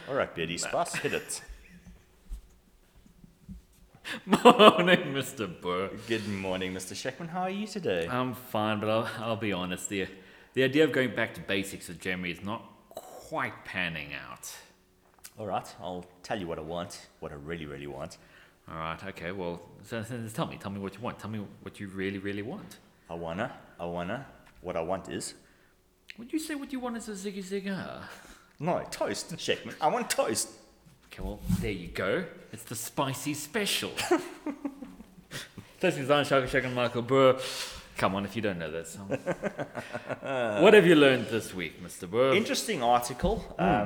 All right, Betty Spice, hit it. Morning, Mr. Burr. Good morning, Mr. Sheckman. How are you today? I'm fine, but I'll be honest. The idea of going back to basics with Jeremy is not quite panning out. All right, I'll tell you what I want, what I really, really want. All right, okay. Well, so tell me what you want. Tell me what you really, really want. What I want is... Would you say what you want is a Ziggy Ziggar? No, toast, Sheckman. I want toast. Okay, well, there you go. It's the spicy special. Toasting Zion Shaka and Michael Burr. Come on, if you don't know that song. What have you learned this week, Mr. Burr? Interesting article.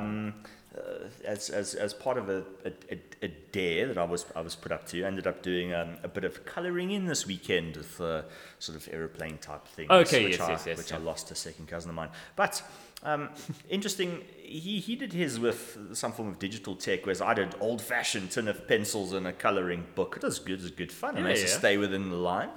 As part of a dare that I was put up to, I ended up doing a bit of colouring in this weekend with sort of aeroplane type things. Okay, which yes. I lost to a second cousin of mine. But interesting, he did his with some form of digital tech, whereas I did old-fashioned tin of pencils and a colouring book. It was good fun. I managed to stay within the lines.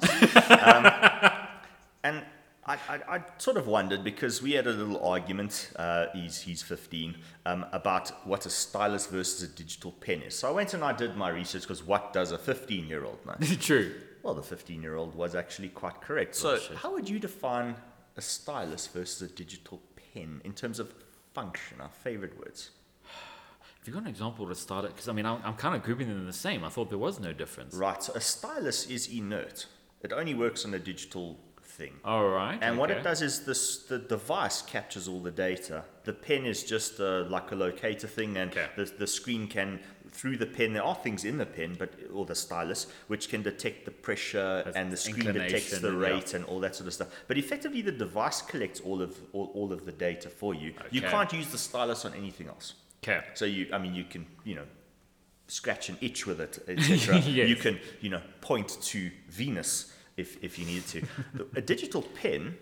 And I sort of wondered, because we had a little argument, he's 15, about what a stylus versus a digital pen is. So I went and I did my research, because what does a 15-year-old know? True. Well, the 15-year-old was actually quite correct. So how would you define a stylus versus a digital pen in terms of function, our favorite words? Have you got an example to start it? Because, I mean, I'm kind of grouping them the same. I thought there was no difference. Right, so a stylus is inert. It only works on a digital thing. All right. And what it does is the device captures all the data. The pen is just like a locator thing, and the screen can, through the pen, there are things in the pen, or the stylus, which can detect the pressure, and the screen detects the rate and all that sort of stuff. But effectively, the device collects all of the data for you. Okay. You can't use the stylus on anything else. Okay. So you can, scratch and itch with it, etc. Yes. You can, point to Venus if you need to. A digital pen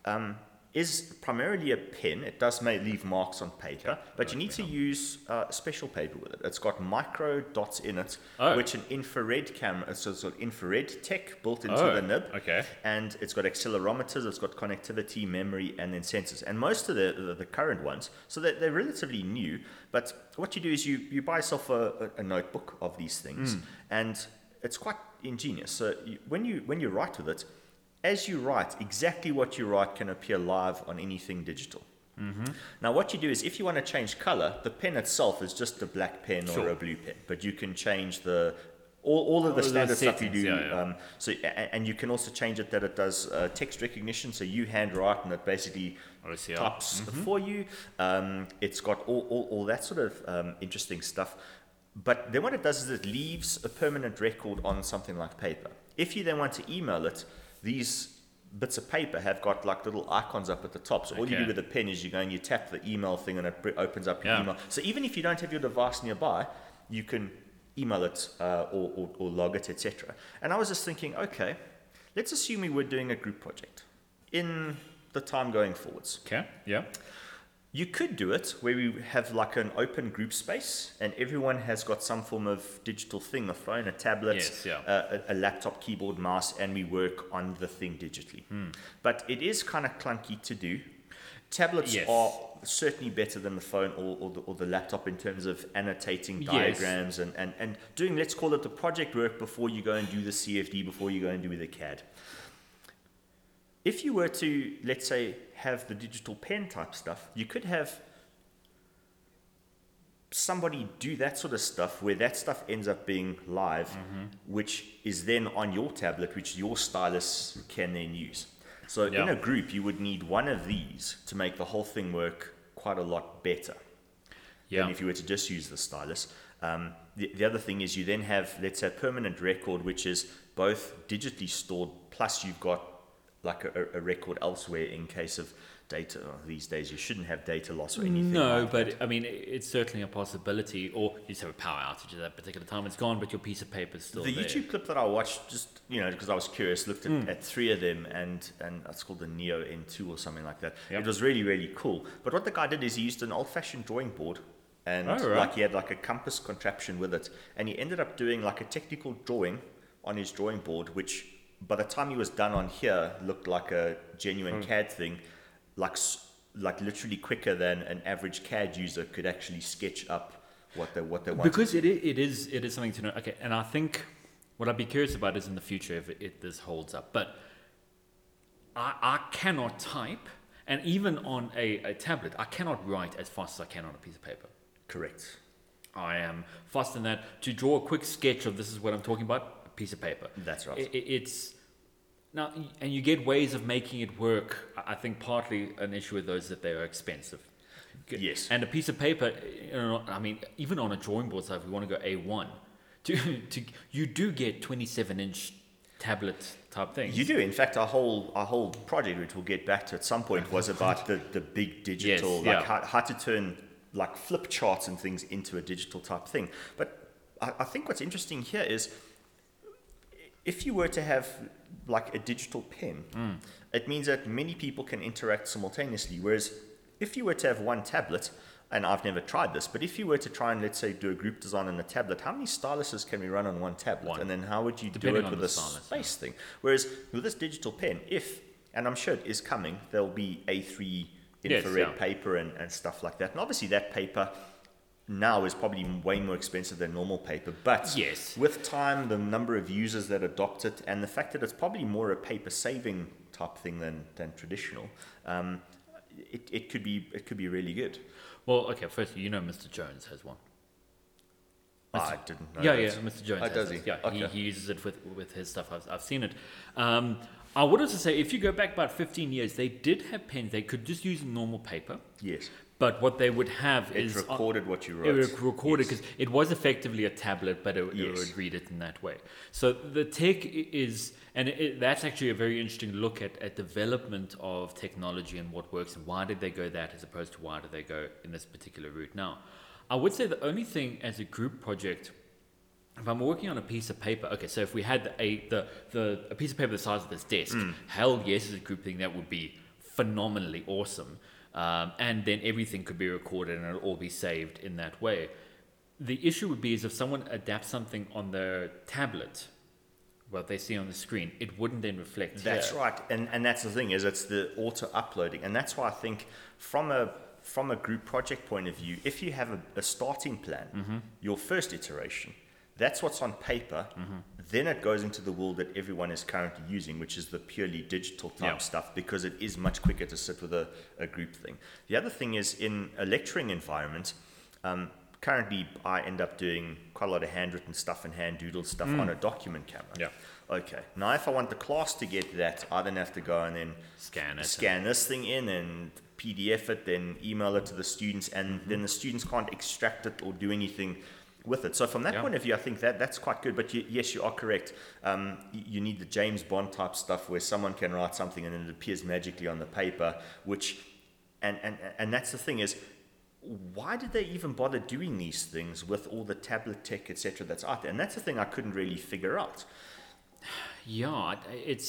is primarily a pen. It does leave marks on paper, but you need to use special paper with it. It's got micro dots in it, which an infrared camera, so it's got infrared tech built into the nib, and it's got accelerometers, it's got connectivity, memory, and then sensors. And most of the current ones, so they're relatively new, but what you do is you buy yourself a notebook of these things, and it's quite ingenious. So when you write with it, as you write, exactly what you write can appear live on anything digital. Mm-hmm. Now, what you do is, if you want to change color, the pen itself is just a black pen or a blue pen, but you can change all of the standard stuff you do. And you can also change it that it does text recognition. So you handwrite, and it basically types for you. It's got all that sort of interesting stuff. But then what it does is it leaves a permanent record on something like paper. If you then want to email it, these bits of paper have got like little icons up at the top. So all you do with the pen is you go and you tap the email thing, and it opens up your email. So even if you don't have your device nearby, you can email it or log it, etc. And I was just thinking, okay, let's assume we were doing a group project in the time going forwards. Okay, yeah. You could do it where we have like an open group space, and everyone has got some form of digital thing, a phone, a tablet, a laptop, keyboard, mouse, and we work on the thing digitally. But it is kind of clunky to do. Tablets are certainly better than the phone or the laptop in terms of annotating diagrams and doing, let's call it, the project work before you go and do the CFD, before you go and do the CAD. If you were to, let's say, have the digital pen type stuff, you could have somebody do that sort of stuff where that stuff ends up being live, which is then on your tablet, which your stylus can then use. So in a group, you would need one of these to make the whole thing work quite a lot better than if you were to just use the stylus. The other thing is you then have, let's say, a permanent record, which is both digitally stored, plus you've got like a record elsewhere in case of data. These days you shouldn't have data loss or anything. No, but I mean, it's certainly a possibility. Or you just have a power outage at that particular time, it's gone, but your piece of paper is still there. The YouTube clip that I watched, just because I was curious, looked at three of them, and it's called the Neo N2 or something like that. It was really, really cool. But what the guy did is he used an old-fashioned drawing board, and like he had like a compass contraption with it, and he ended up doing like a technical drawing on his drawing board, which by the time he was done on here looked like a genuine CAD thing, like literally quicker than an average CAD user could actually sketch up what they want. Because it is something to know. Okay, and I think what I'd be curious about is in the future if this holds up. But I cannot type, and even on a tablet, I cannot write as fast as I can on a piece of paper. Correct. I am fast in that. To draw a quick sketch of this is what I'm talking about, a piece of paper. That's right. It's now, and you get ways of making it work. I think partly an issue with those that they are expensive. Yes. And a piece of paper, I mean, even on a drawing board side, if we want to go A1, you do get 27-inch tablet type things. You do. In fact, our whole project, which we'll get back to at some point, was about the big digital, how to turn like flip charts and things into a digital type thing. But I think what's interesting here is if you were to have like a digital pen, it means that many people can interact simultaneously. Whereas if you were to have one tablet, and I've never tried this, but if you were to try and, let's say, do a group design on a tablet, how many styluses can we run on one tablet? And then how would you do it with a space thing? Whereas with this digital pen, and I'm sure it is coming, there'll be A3 infrared paper and stuff like that. And obviously that paper now is probably way more expensive than normal paper. But with time, the number of users that adopt it, and the fact that it's probably more a paper-saving type thing than traditional, it could be really good. Well, okay, firstly, Mr. Jones has one. I didn't know. Yeah, Mr. Jones has does it. he? Yeah, Okay. he uses it with his stuff. I've seen it. I would also say, if you go back about 15 years, they did have pens. They could just use normal paper. Yes. But what they would have is... It recorded what you wrote. It recorded because it was effectively a tablet, but it would read it in that way. So the tech is... And that's actually a very interesting look at development of technology and what works and why did they go that as opposed to why did they go in this particular route. Now, I would say the only thing as a group project, if I'm working on a piece of paper, okay, so if we had a piece of paper the size of this desk, hell yes, as a group thing, that would be phenomenally awesome. And then everything could be recorded and it'll all be saved in that way. The issue would be is if someone adapts something on their tablet, what they see on the screen, it wouldn't then reflect That's here. right, and that's the thing, is it's the auto-uploading, and that's why I think from a group project point of view, if you have a starting plan, your first iteration, that's what's on paper, then it goes into the world that everyone is currently using, which is the purely digital type stuff, because it is much quicker to sit with a group thing. The other thing is, in a lecturing environment, currently, I end up doing quite a lot of handwritten stuff and hand-doodled stuff on a document camera. Yeah. Okay. Now, if I want the class to get that, I then have to go and then scan this thing in and PDF it, then email it to the students, and then the students can't extract it or do anything with it. So from that point of view, I think that's quite good. But yes, you are correct. You need the James Bond type stuff where someone can write something and then it appears magically on the paper, which, and that's the thing is, why did they even bother doing these things with all the tablet tech, etc., that's out there? And that's the thing I couldn't really figure out. Yeah, it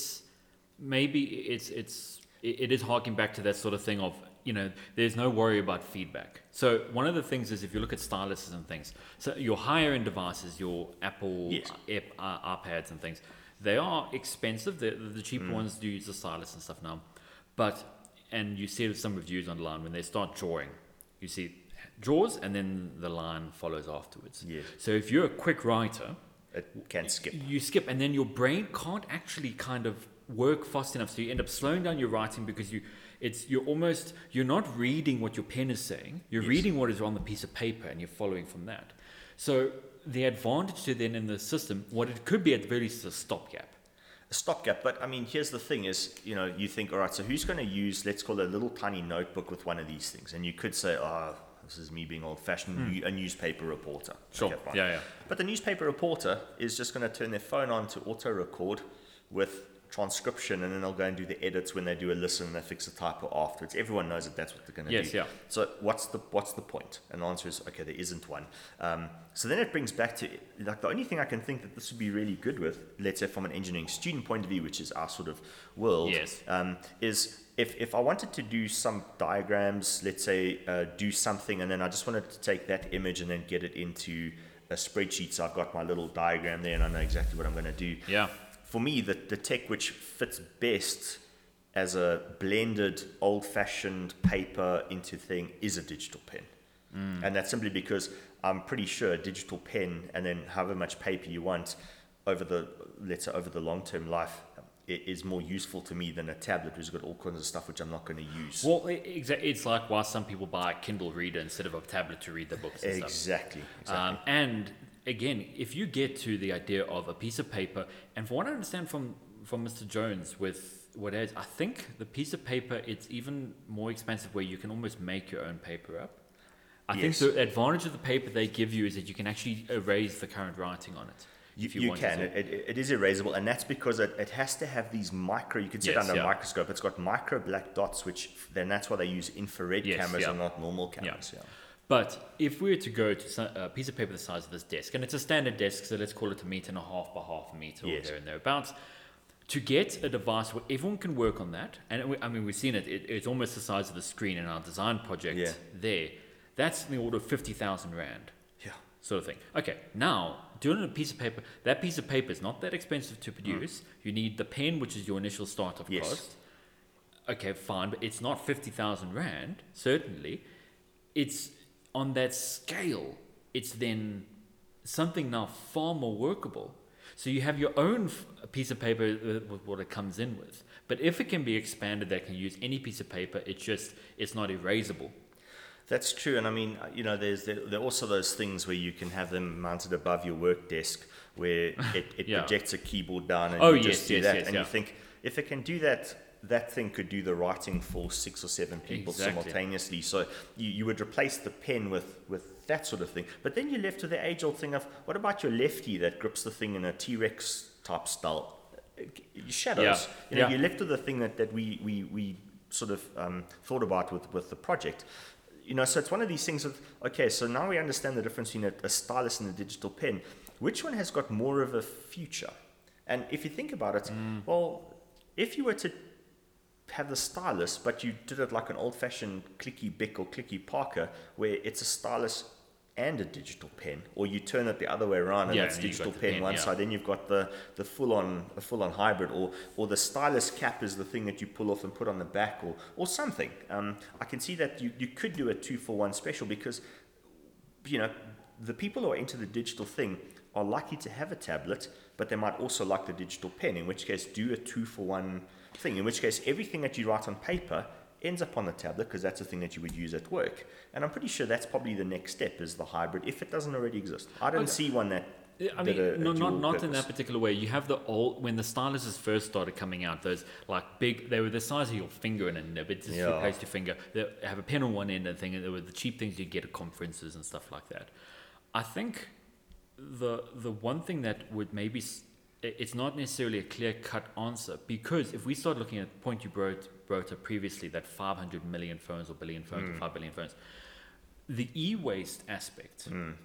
is harking back to that sort of thing of, there's no worry about feedback. So one of the things is, if you look at styluses and things, so your higher end devices, your Apple iPads and things, they are expensive. The cheaper ones do use the stylus and stuff now. And you see some reviews online when they start drawing, you see draws and then the line follows afterwards. Yes. So if you're a quick writer, it can skip. You skip, and then your brain can't actually kind of work fast enough. So you end up slowing down your writing because you're not reading what your pen is saying. You're reading what is on the piece of paper and you're following from that. So the advantage to then in the system, what it could be at the very least is a stopgap. A stopgap, but I mean, here's the thing is, you think, all right, so who's going to use, let's call it a little tiny notebook with one of these things? And you could say, this is me being old-fashioned, a newspaper reporter. Sure, okay, yeah. But the newspaper reporter is just going to turn their phone on to auto-record with transcription, and then they'll go and do the edits when they do a listen and they fix a typo afterwards. Everyone knows that that's what they're going to do. Yes, yeah. So what's the point? And the answer is, okay, there isn't one. So then it brings back to, like, the only thing I can think that this would be really good with, let's say from an engineering student point of view, which is our sort of world, is if I wanted to do some diagrams, let's say do something, and then I just wanted to take that image and then get it into a spreadsheet, so I've got my little diagram there and I know exactly what I'm going to do. Yeah. For me, the tech which fits best as a blended old-fashioned paper into thing is a digital pen. And that's simply because I'm pretty sure a digital pen and then however much paper you want over the long-term life is more useful to me than a tablet, which has got all kinds of stuff which I'm not going to use. Well, it's like why some people buy a Kindle Reader instead of a tablet to read the books and Exactly. stuff. And again, if you get to the idea of a piece of paper, and from what I understand from Mr. Jones with what is, I think the piece of paper, it's even more expensive where you can almost make your own paper up. I think the advantage of the paper they give you is that you can actually erase the current writing on it. You can. It is erasable, and that's because it has to have these micro. You can see it under a microscope. It's got micro black dots, that's why they use infrared cameras and not normal cameras. Yeah. But if we were to go to a piece of paper the size of this desk, and it's a standard desk, so let's call it 1.5 meters by half a meter or there and thereabouts, to get a device where everyone can work on that, and we've seen it. It's almost the size of the screen in our design project there. That's in the order of 50,000 Rand. Yeah. Sort of thing. Okay, now, doing it on a piece of paper, that piece of paper is not that expensive to produce. You need the pen, which is your initial startup cost. Okay, fine, but it's not 50,000 Rand, certainly. It's on that scale, it's then something now far more workable. So you have your own piece of paper with what it comes in with. But if it can be expanded, that can use any piece of paper, it's not erasable. That's true, and I mean, there are also those things where you can have them mounted above your work desk, where it projects a keyboard down, and you just do that, and you think, if it can do that, that thing could do the writing for 6 or 7 people simultaneously. So you would replace the pen with that sort of thing. But then you're left with the age-old thing of, what about your lefty that grips the thing in a T-Rex type style? Shadows. You're left with the thing that we sort of thought about with the project. So it's one of these things of, okay, so now we understand the difference between a stylus and a digital pen. Which one has got more of a future? And if you think about it, well, if you were to have the stylus, but you did it like an old-fashioned clicky Bic or clicky Parker, where it's a stylus and a digital pen, or you turn it the other way around and it's digital pen one side, then you've got the full-on hybrid, or the stylus cap is the thing that you pull off and put on the back, or something. I can see that you could do a 2-for-1 special, because the people who are into the digital thing are likely to have a tablet, but they might also like the digital pen, in which case do a 2-for-1 thing, in which case everything that you write on paper ends up on the tablet, because that's the thing that you would use at work. And I'm pretty sure that's probably the next step, is the hybrid, if it doesn't already exist. I don't see one that not in that particular way. You have the old, when the styluses first started coming out, those like big, they were the size of your finger in a nib. It just replaced your finger. They have a pen on one end and thing, and they were the cheap things you get at conferences and stuff like that. I think the one thing that would maybe, it's not necessarily a clear-cut answer, because if we start looking at the point you brought up previously, that 500 million phones or billion phones or 5 billion phones, the e-waste aspect,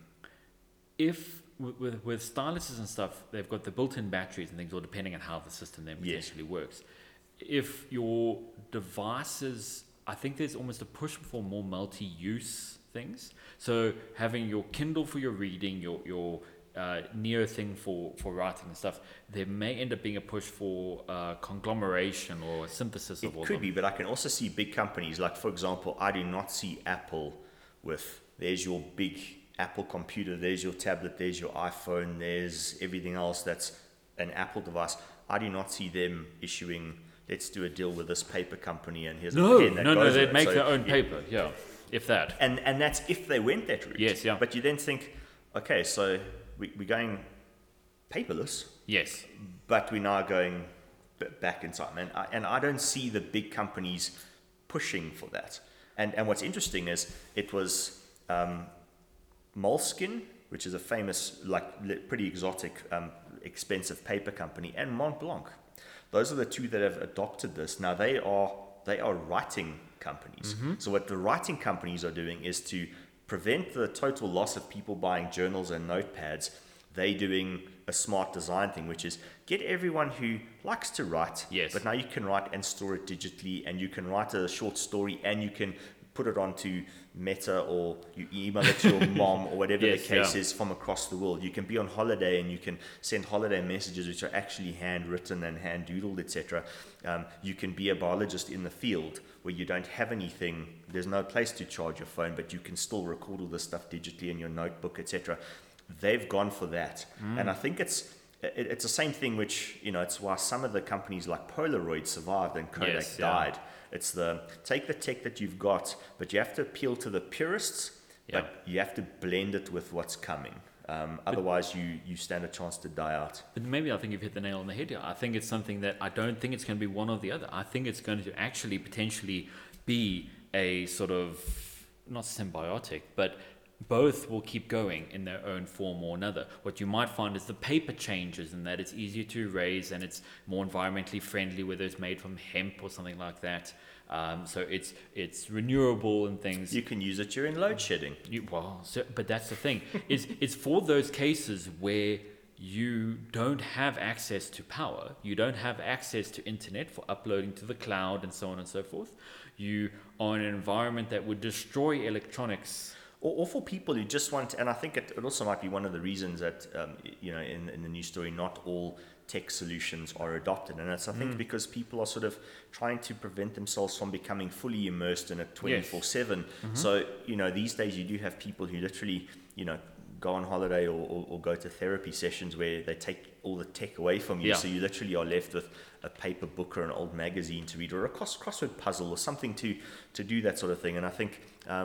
if with styluses and stuff, they've got the built-in batteries and things, or depending on how the system then potentially works. If your devices, I think there's almost a push for more multi-use things. So having your Kindle for your reading, your Neo thing for writing and stuff, there may end up being a push for conglomeration or synthesis of all of them. It could be, but I can also see big companies, like, for example, I do not see Apple with, there's your big Apple computer, there's your tablet, there's your iPhone, there's everything else that's an Apple device. I do not see them issuing, let's do a deal with this paper company, and here's a pen that goes with it. They'd make their own paper, if that. And that's if they went that route. Yes, yeah. But you then think, okay, so we're going paperless. Yes. But we're now going back in time. And I don't see the big companies pushing for that. And what's interesting is it was Moleskine, which is a famous, pretty exotic, expensive paper company, and Mont Blanc. Those are the two that have adopted this. Now they are writing companies. Mm-hmm. So what the writing companies are doing is to prevent the total loss of people buying journals and notepads. They're doing a smart design thing, which is get everyone who likes to write, but now you can write and store it digitally, and you can write a short story, and you can put it onto Meta or you email it to your mom or whatever Yes, the case is from across the world. You can be on holiday and you can send holiday messages which are actually handwritten and hand doodled, etc. You can be a biologist in the field where you don't have anything, there's no place to charge your phone, but you can still record all this stuff digitally in your notebook, etc. They've gone for that. And I think it's the same thing, which, it's why some of the companies like Polaroid survived and Kodak died. It's take the tech that you've got, but you have to appeal to the purists, but you have to blend it with what's coming. Otherwise, you stand a chance to die out. But maybe I think you've hit the nail on the head here. I think it's something that I don't think it's going to be one or the other. I think it's going to actually potentially be a sort of, not symbiotic, but both will keep going in their own form or another. What you might find is the paper changes and that it's easier to erase and it's more environmentally friendly, whether it's made from hemp or something like that. So it's renewable and things. You can use it during load shedding. But that's the thing. It's for those cases where you don't have access to power, you don't have access to internet for uploading to the cloud and so on and so forth. You are in an environment that would destroy electronics. Or for people who just want, and I think it also might be one of the reasons that, in the news story, not all tech solutions are adopted. And it's, I think, because people are sort of trying to prevent themselves from becoming fully immersed in it 24/7. So, these days you do have people who literally, go on holiday or go to therapy sessions where they take all the tech away from you. So you literally are left with a paper book or an old magazine to read or a crossword puzzle or something to do that sort of thing. And I think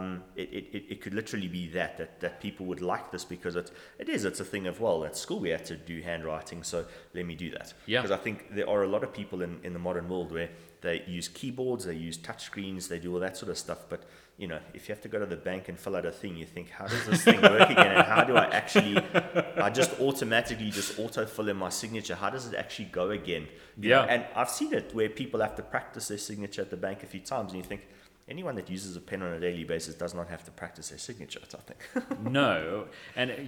it could literally be that people would like this because it's a thing of, well, at school we had to do handwriting, so let me do that. Because I think there are a lot of people in the modern world where they use keyboards, they use touch screens, they do all that sort of stuff, but if you have to go to the bank and fill out a thing, you think, how does this thing work again? And how do I just automatically auto-fill in my signature. How does it actually go again? And I've seen it where people have to practice their signature at the bank a few times, and you think, anyone that uses a pen on a daily basis does not have to practice their signature, I think. No. And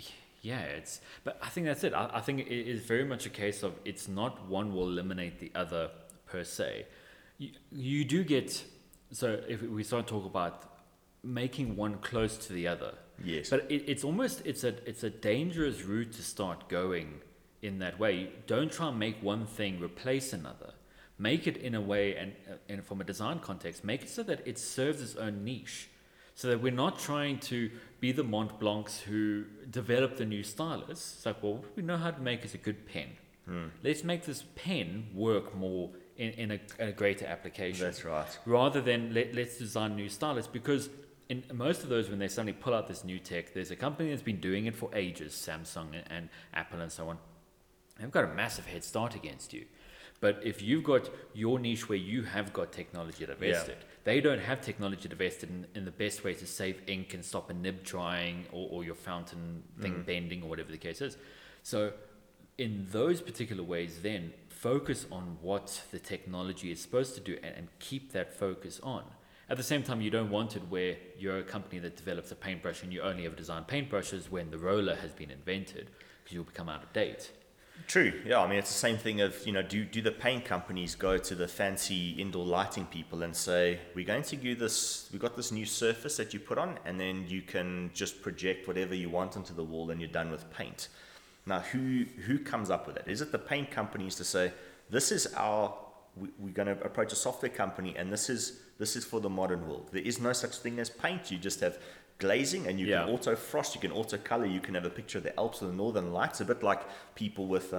but I think that's it. I think it is very much a case of it's not one will eliminate the other per se. You do get... So if we start to talk about making one close to the other, yes, but it's almost it's a dangerous route to start going in that way. Don't try and make one thing replace another. Make it in a way, and from a design context, make it so that it serves its own niche, so that we're not trying to be the Mont Blancs who develop the new stylus. It's like, well, we know how to make is a good pen. Let's make this pen work more in a greater application. That's right. Rather than let's design new stylus, because in most of those, when they suddenly pull out this new tech, there's a company that's been doing it for ages, Samsung and Apple and so on. They've got a massive head start against you. But if you've got your niche where you have got technology divested, they don't have technology divested in the best way to save ink and stop a nib drying or your fountain thing bending or whatever the case is. So in those particular ways, then focus on what the technology is supposed to do and keep that focus on. At the same time, you don't want it where you're a company that develops a paintbrush and you only ever design paintbrushes when the roller has been invented, because you'll become out of date. True. Yeah, I mean, it's the same thing of, do the paint companies go to the fancy indoor lighting people and say, we're going to do this, we've got this new surface that you put on, and then you can just project whatever you want onto the wall and you're done with paint. Now, who comes up with that? Is it the paint companies to say, this is we're going to approach a software company and this is for the modern world. There is no such thing as paint. You just have glazing, and you can auto frost, you can auto color, you can have a picture of the Alps or the Northern Lights, a bit like people with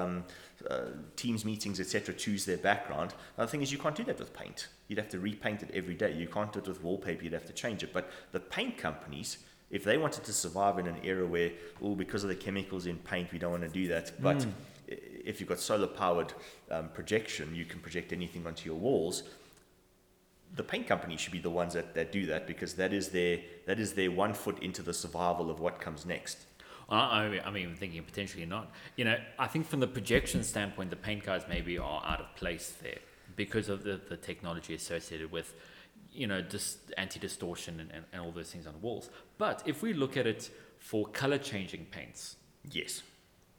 Teams meetings, etc., choose their background. Now, the thing is, you can't do that with paint. You'd have to repaint it every day. You can't do it with wallpaper. You'd have to change it. But the paint companies, if they wanted to survive in an era where, because of the chemicals in paint, we don't want to do that, but if you've got solar powered projection, you can project anything onto your walls. The paint company should be the ones that do that, because that is their 1 foot into the survival of what comes next. I'm even thinking potentially not. I think from the projection standpoint, the paint guys maybe are out of place there because of the technology associated with, just anti-distortion and all those things on walls. But if we look at it for color changing paints, yes,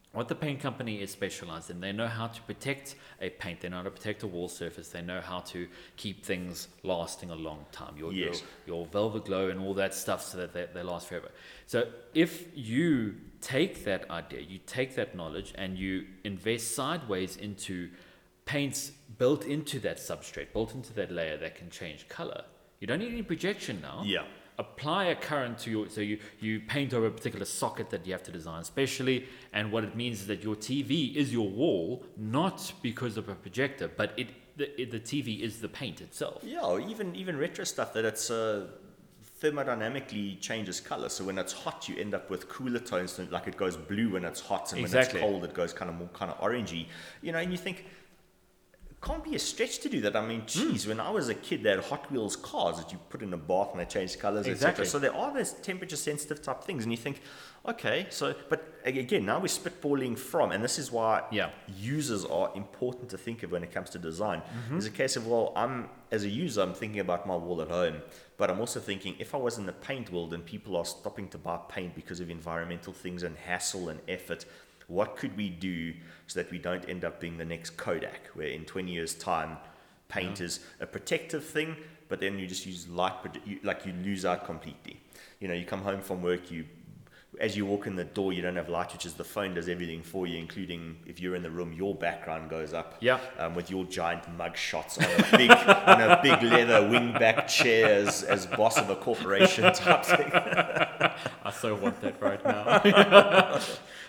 what the paint company is specialized in, they know how to protect a paint, they know how to protect a wall surface, they know how to keep things lasting a long time. Your velvet glow and all that stuff so that they last forever. So if you take that idea, you take that knowledge, and you invest sideways into paints built into that substrate, built into that layer that can change color, you don't need any projection now. Yeah. Apply a current to your, so you paint over a particular socket that you have to design specially, and what it means is that your TV is your wall, not because of a projector, but the TV is the paint itself. Yeah, or even retro stuff that it's thermodynamically changes color. So when it's hot, you end up with cooler tones, like it goes blue when it's hot, and when it's cold, it goes kind of orangey. And you think, can't be a stretch to do that. I mean, geez, when I was a kid, they had Hot Wheels cars that you put in a bath and they changed colors, etc. So there are those temperature sensitive type things, and you think, okay, so, but again, now we're spitballing from, and this is why users are important to think of when it comes to design. There's a case of, well, as a user, I'm thinking about my wall at home, but I'm also thinking, if I was in the paint world and people are stopping to buy paint because of environmental things and hassle and effort, what could we do so that we don't end up being the next Kodak, where in 20 years' time, paint is a protective thing, but then you just use light, you lose out completely. You come home from work, as you walk in the door, you don't have light, which is the phone does everything for you, including if you're in the room, your background goes up with your giant mug shots on a big leather wingback chair as boss of a corporation type thing. I so want that right now.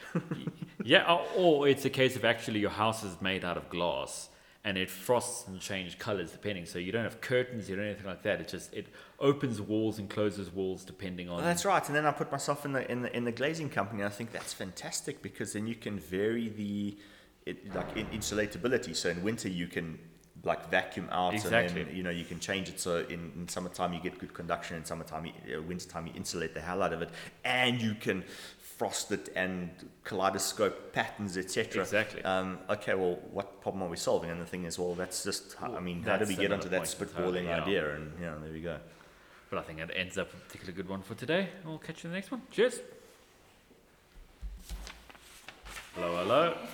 Yeah, or it's a case of actually your house is made out of glass and it frosts and changes colors depending. So you don't have curtains, you don't have anything like that. It opens walls and closes walls depending on. That's right. And then I put myself in the glazing company. And I think that's fantastic because then you can vary insulatability. So in winter you can vacuum out, and then you can change it so in summertime you get good conduction, in wintertime you insulate the hell out of it, and you can frost it and kaleidoscope patterns, etc. Exactly. Okay, well, what problem are we solving? And the thing is, well, that's just, how do we get onto that spitballing idea? And there we go. But I think that ends up a particularly good one for today. We'll catch you in the next one. Cheers. Hello.